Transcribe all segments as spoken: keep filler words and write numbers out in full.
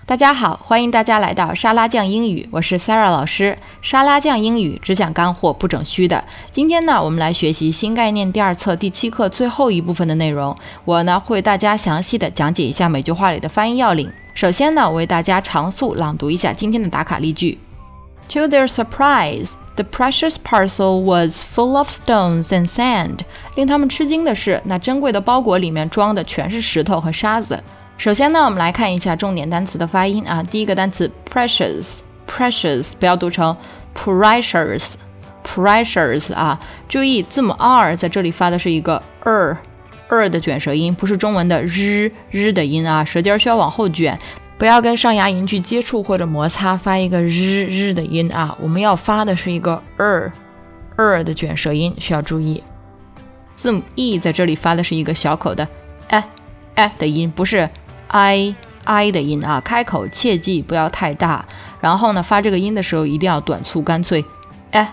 大家好，欢迎大家来到沙拉酱英语，我是 Sarah 老师。沙拉酱英语只讲干货，不整虚的。今天呢，我们来学习新概念第二册第七课最后一部分的内容。我呢会为大家详细的讲解一下每句话里的发音要领。首先呢，我为大家常速朗读一下今天的打卡例句。To their surprise, the precious parcel was full of stones and sand. 令他们吃惊的是，那珍贵的包裹里面装的全是石头和沙子。首先呢，我们来看一下重点单词的发音啊。第一个单词 precious precious 不要读成 precious precious 啊，注意字母 r 在这里发的是一个 er er 的卷舌音，不是中文的日日的音啊，舌尖需要往后卷，不要跟上牙龈去接触或者摩擦发一个日日的音啊，我们要发的是一个 er er 的卷舌音，需要注意。字母 e 在这里发的是一个小口的 eh eh 的音，不是I I 的音啊，开口切记不要太大，然后呢发这个音的时候一定要短促干脆 eh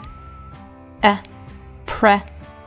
eh pre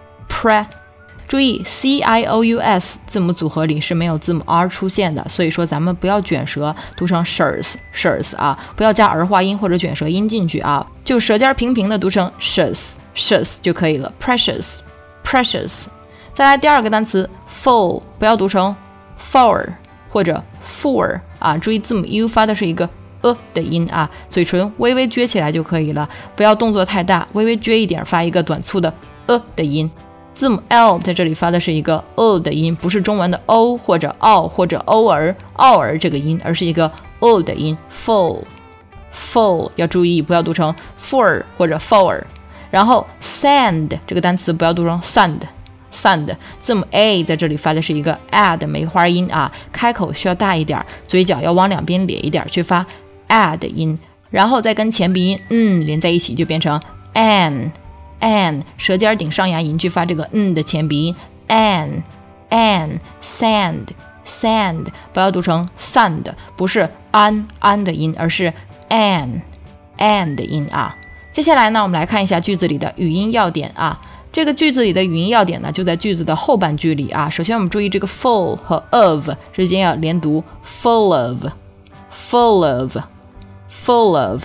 pre 注意 C I O U S 字母组合里是没有字母 R 出现的，所以说咱们不要卷舌读成 shers shers 啊，不要加儿化音或者卷舌音进去啊，就舌尖平平的读成 shes shes 就可以了 precious precious。 再来第二个单词 full 不要读成 for或者 for 啊，注意字母 u 发的是一个 呃 的音啊，嘴唇微微撅起来就可以了，不要动作太大，微微撅一点，发一个短促的呃的音。字母 l 在这里发的是一个 o 的音，不是中文的 o 或者奥或者偶尔奥尔这个音，而是一个 o 的音 full full 要注意不要读成 for 或者 for。 然后 sand 这个单词不要读成 sand sand 字母 a 在这里发的是一个 a 的梅花音啊，开口需要大一点，嘴角要往两边咧一点去发 a 的音，然后再跟前鼻音嗯连在一起就变成 an an 舌尖顶上牙龈去发这个嗯的前鼻音 an an sand sand 不要读成 sand 不是 an an 的音，而是 an an 的音啊。接下来呢，我们来看一下句子里的语音要点啊。这个句子里的语音要点呢，就在句子的后半句里啊。首先我们注意这个 full 和 of 之间要连读 full of full of full of。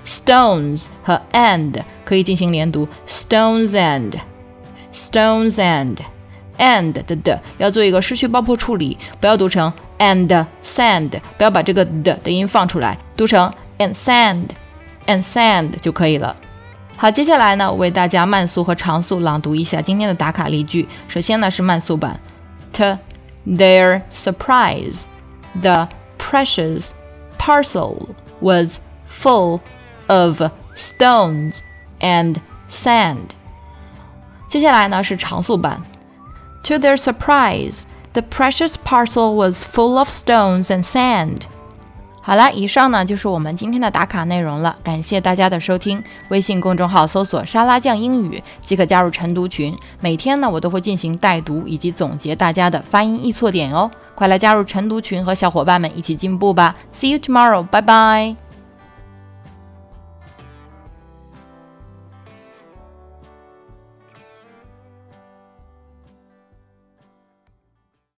stones 和 and 可以进行连读 stones and stones and and 的的要做一个失去爆破处理，不要读成 and sand， 不要把这个的的音放出来，读成 and sand and sand 就可以了。好，接下来呢，我为大家慢速和长速朗读一下今天的打卡例句。首先呢是慢速版 To their surprise, the precious parcel was full of stones and sand。 接下来呢是长速版 To their surprise, the precious parcel was full of stones and sand。好了，以上呢就是我们今天的打卡内容了，感谢大家的收听。微信公众号搜索沙拉酱英语即可加入晨读群，每天呢我都会进行带读以及总结大家的发音易错点哦，快来加入晨读群和小伙伴们一起进步吧。See you tomorrow, bye bye。